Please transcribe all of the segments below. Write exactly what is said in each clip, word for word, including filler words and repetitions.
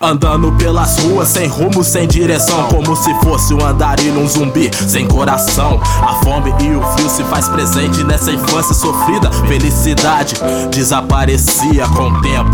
andando pelas ruas sem rumo, sem direção, como se fosse um andarilho, um zumbi sem coração. A fome e o frio se faz presente nessa infância sofrida. Felicidade desaparecia com o tempo,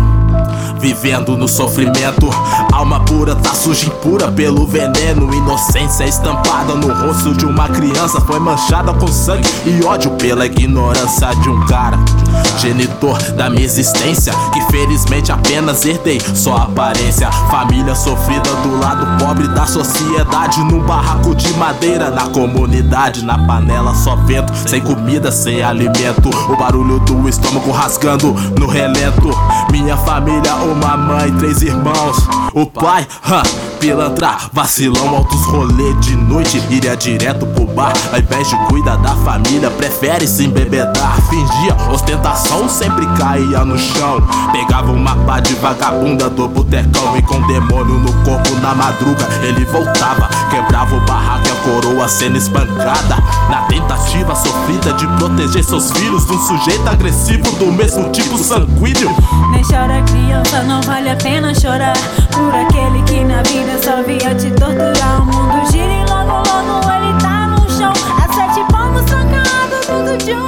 vivendo no sofrimento. Alma pura tá suja e impura pelo veneno. Inocência estampada no rosto de uma criança foi manchada com sangue e ódio pela ignorância de um cara, genitor da minha existência, que felizmente apenas herdei só aparência. Família sofrida do lado pobre da sociedade, num barraco de madeira na comunidade. Na panela só vento, sem comida, sem alimento, o barulho do estômago rasgando no relento. Minha família, uma mãe, três irmãos. O pai, hã, pilantra, vacilão, altos rolê de noite, iria direto pro bar. Ao invés de cuidar da família, prefere se embebedar. Fingia ostentação, sempre caía no chão. Pegava uma pá de vagabunda do botecão, e com demônio no corpo na madruga ele voltava. Quebrava o barraco e a coroa sendo espancada, na tentativa sofrida de proteger seus filhos de um sujeito agressivo do mesmo tipo sanguíneo. Nem chora criança, não vale a pena chorar por aquele que na vida só via te torturar. O mundo gira e logo logo ele tá no chão, a sete palmos trancado, tudo de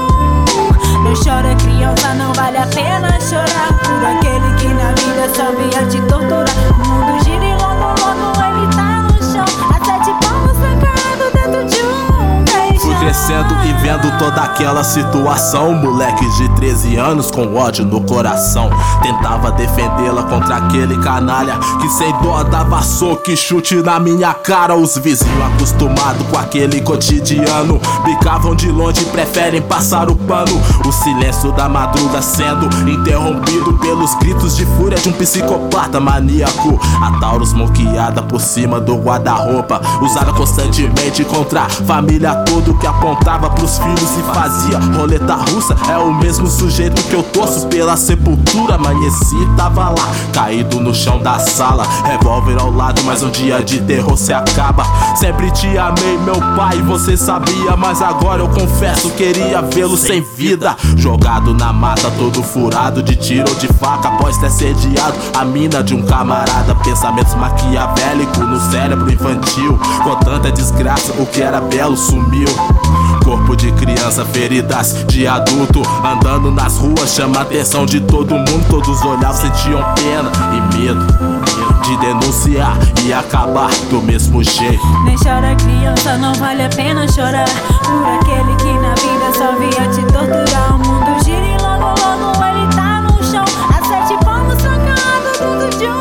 um. Não chora criança, não vale a pena chorar por aquele que na vida só via te torturar. O mundo gira e logo logo ele tá no chão, a sete palmos trancado dentro de um. Fui crescendo e vendo toda aquela situação. Moleques de treze anos com ódio no coração, tentava defendê-la contra aquele canalha que sem dó dava soco e chute na minha cara. Os vizinhos acostumados com aquele cotidiano bicavam de longe e preferem passar o pano. O silêncio da madruga sendo interrompido pelos gritos de fúria de um psicopata maníaco. A Taurus moqueada por cima do guarda-roupa, usada constantemente contra a família toda, que apontava pros filhos e fazia roleta russa. É o mesmo sujeito que eu torço pela sepultura. Amanheci e tava lá, caído no chão da sala, revólver ao lado, mas um dia de terror se acaba. Sempre te amei, meu pai, você sabia, mas agora eu confesso, queria vê-lo sem vida. Jogado na mata, todo furado de tiro ou de faca, após ter sediado a mina de um camarada. Pensamentos maquiavélicos no cérebro infantil, com tanta desgraça, o que era belo sumiu. Corpo de criança, feridas de adulto, andando nas ruas, chama a atenção de todo mundo. Todos olhavam, sentiam pena e medo de denunciar e acabar do mesmo jeito. Nem chora criança, não vale a pena chorar por aquele que na vida só via te torturar. O mundo gira e logo logo ele tá no chão, a sete palmos trancado, tudo de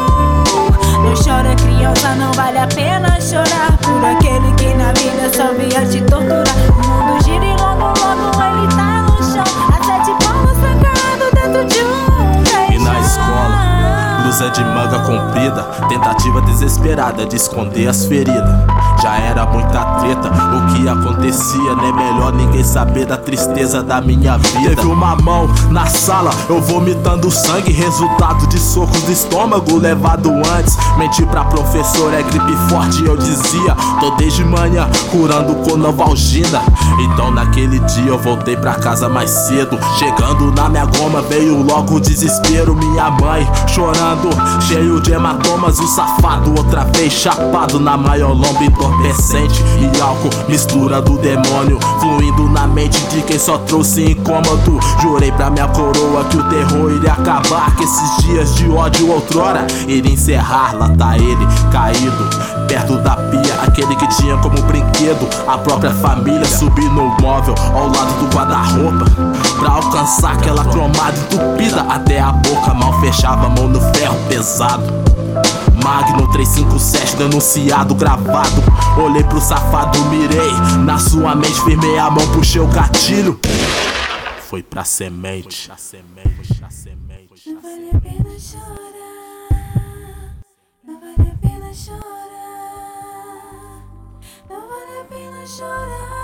um. Não chora criança, não vale a pena chorar por aquele que na vida só via te torturar. O mundo gira e logo logo ele tá no chão, a sete palmos trancado dentro de um. E na escola, blusa de manga comprida, tentativa desesperada de esconder as feridas. Já era muita treta o que acontecia, nem melhor ninguém saber da tristeza da minha vida. Teve uma mão na sala, eu vomitando sangue, resultado de socos do estômago levado antes. Menti pra professora, é gripe forte, eu dizia, tô desde manhã curando com Novalgina. Então naquele dia eu voltei pra casa mais cedo, chegando na minha goma veio logo o desespero. Minha mãe chorando, cheio de hematomas, o safado outra vez chapado na maior lomba entorpecente e álcool, mistura do demônio fluindo na mente de quem só trouxe incômodo. Jurei pra minha coroa que o terror iria acabar, que esses dias de ódio outrora iria encerrar. Lá tá ele, caído, perto da pia, aquele que tinha como brinquedo a própria família. Subi no móvel ao lado do guarda-roupa pra alcançar aquela cromada entupida até a boca, mal fechava a mão no ferro pesado. Magno três cinco sete denunciado, gravado. Olhei pro safado, mirei na sua mente, firmei a mão, puxei o gatilho. Foi pra semente. Não vale a pena chorar, não vale a pena chorar, não vale a pena chorar.